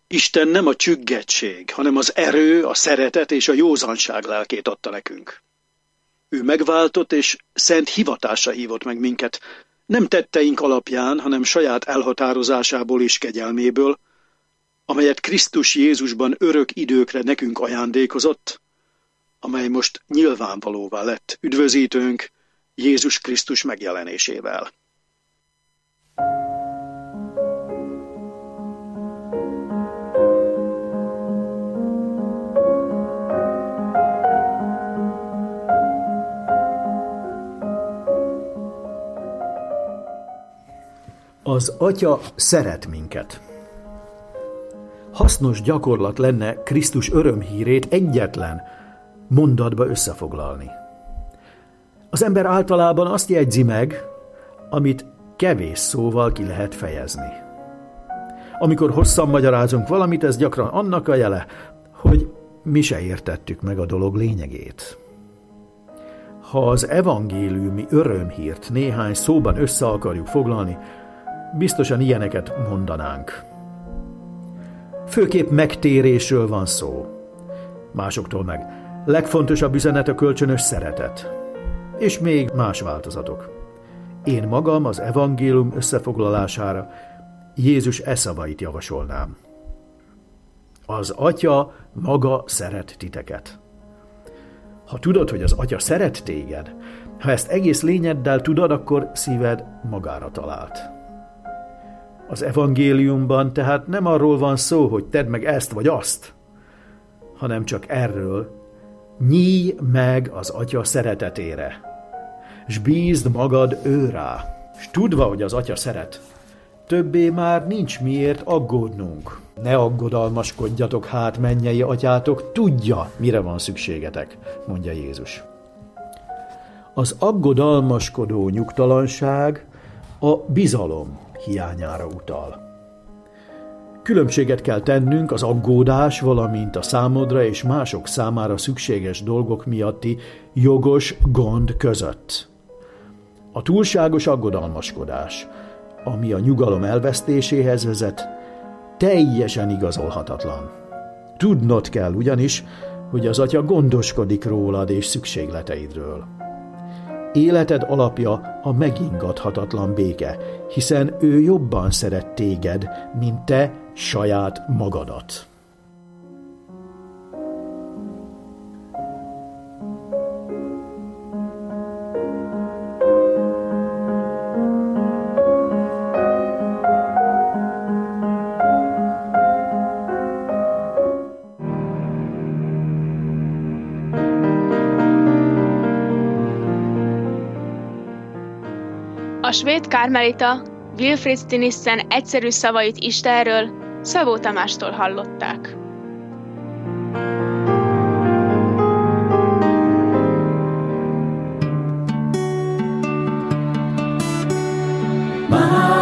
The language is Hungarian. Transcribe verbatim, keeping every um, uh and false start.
Isten nem a csüggettség, hanem az erő, a szeretet és a józanság lelkét adta nekünk. Ő megváltott és szent hivatásra hívott meg minket, nem tetteink alapján, hanem saját elhatározásából és kegyelméből, amelyet Krisztus Jézusban örök időkre nekünk ajándékozott, amely most nyilvánvalóvá lett üdvözítőnk Jézus Krisztus megjelenésével. Az Atya szeret minket. Hasznos gyakorlat lenne Krisztus örömhírét egyetlen mondatba összefoglalni. Az ember általában azt jegyzi meg, amit kevés szóval ki lehet fejezni. Amikor hosszan magyarázunk valamit, ez gyakran annak a jele, hogy mi se értettük meg a dolog lényegét. Ha az evangéliumi örömhírt néhány szóban össze akarjuk foglalni, biztosan ilyeneket mondanánk. Főképp megtérésről van szó. Másoktól meg legfontosabb üzenet a kölcsönös szeretet. És még más változatok. Én magam az evangélium összefoglalására Jézus e szavait javasolnám. Az Atya maga szeret titeket. Ha tudod, hogy az Atya szeret téged, ha ezt egész lényeddel tudod, akkor szíved magára talált. Az evangéliumban tehát nem arról van szó, hogy tedd meg ezt vagy azt, hanem csak erről: nyílj meg az Atya szeretetére, s bízd magad ő rá, s tudva, hogy az Atya szeret, többé már nincs miért aggódnunk. Ne aggodalmaskodjatok hát, mennyei atyátok, tudja, mire van szükségetek, mondja Jézus. Az aggodalmaskodó nyugtalanság a bizalom hiányára utal. Különbséget kell tennünk az aggódás, valamint a számodra és mások számára szükséges dolgok miatti jogos gond között. A túlságos aggodalmaskodás, ami a nyugalom elvesztéséhez vezet, teljesen igazolhatatlan. Tudnod kell ugyanis, hogy az Atya gondoskodik rólad és szükségleteidről. Életed alapja a megingathatatlan béke, hiszen ő jobban szeret téged, mint te saját magadat. A svéd kármelita Wilfrid Stinissen egyszerű szavait Istenről Szabó Tamástól hallották. Már